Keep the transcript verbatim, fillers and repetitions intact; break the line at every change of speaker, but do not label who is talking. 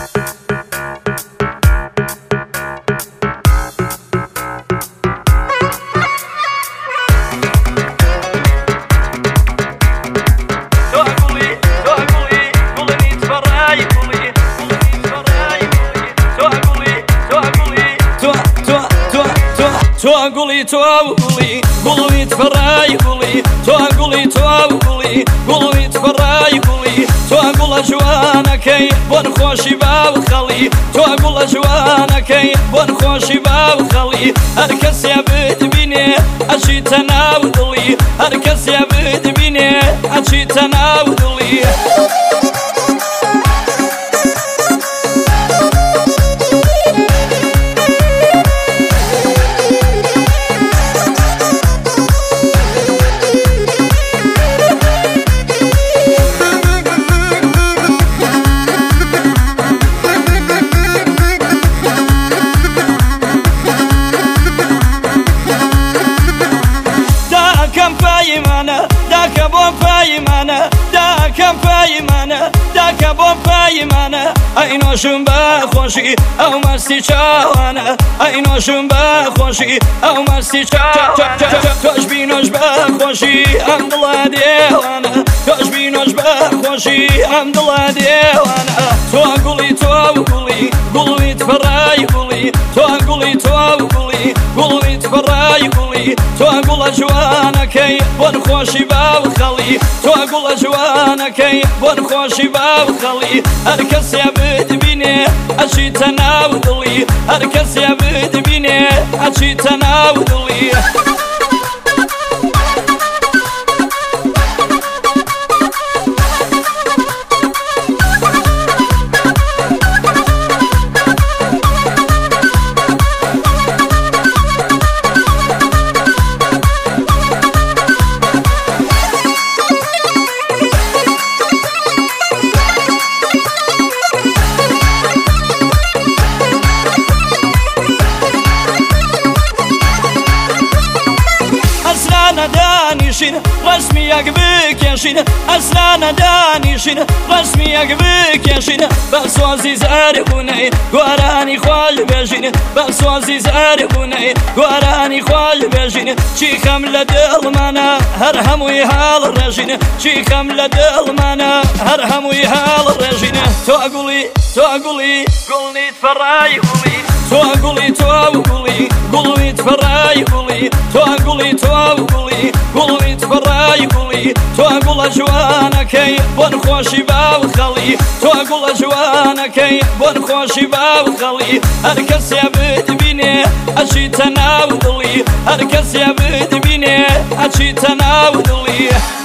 توقولي توقولي قولي تفراي قولي توقولي توقولي قولي تفراي قولي توقول جوانا كي بون خوشي باو خلي توقول جوانا كي بون خوشي باو خلي هركس يا بد بيني اشي تناودلي هركس يا بد بيني اشي تناودلي داك بۆ پایمانە داکەم پایمانە داکە بۆ پایمانە ئەی نۆشم بە خۆشی ئەو مەستی چاوانە ئەی نۆشم بە خۆشی ئەو مەستی تۆش بینۆش بە خۆشی ئەم دڵە دێوانە تۆش بینۆش بە خۆشی ئەم دڵە دێوانە تۆ گوڵی تۆ گوڵی گوڵی تفڕای گوڵی تۆ گوڵی تۆ گوڵی گوڵی تفڕای گوڵی تۆ گوڵە جوانەکەی بۆن خۆشی باو خەڵی تۆ گوڵە جوانەکەی بۆن خۆشی باو خەڵی هەر کەسێ بتبینێ ئەچیتە ناو دڵی هەر کەسێ بتبینێ ئەچیتە ناو دڵی دانیشین ڕسمیەک بکێشین ئەسرانە دانیشین ڕسمیەک بکێشین بە سۆزی زاربوونەی گۆرانی خۆش بێژین بە سۆزی زاربوونەی گۆرانی خۆش بێژین چیخەم لە دڵمانە هەر هەمووی هاڵ ڕێژین چیخەم لە دڵمانە هەر هەمووی هاڵ ڕێژین تۆ گوڵی تۆ گوڵی گوڵی تفڕای گوڵی تۆ گوڵی تۆ گوڵی گوڵی تفڕای گوڵی تۆ گوڵی تۆ گوڵی گوڵی تفڕای گوڵی تۆ گوڵە جوانەکەی بۆن خۆشی باو خەڵی تۆ گوڵە جوانەکەی بۆن خۆشی باو خەڵی هەر کەسێ بتبینێ ئەچیتە ناو دڵی هەر کەسێ بتبینێ ئەچیتە ناو دڵی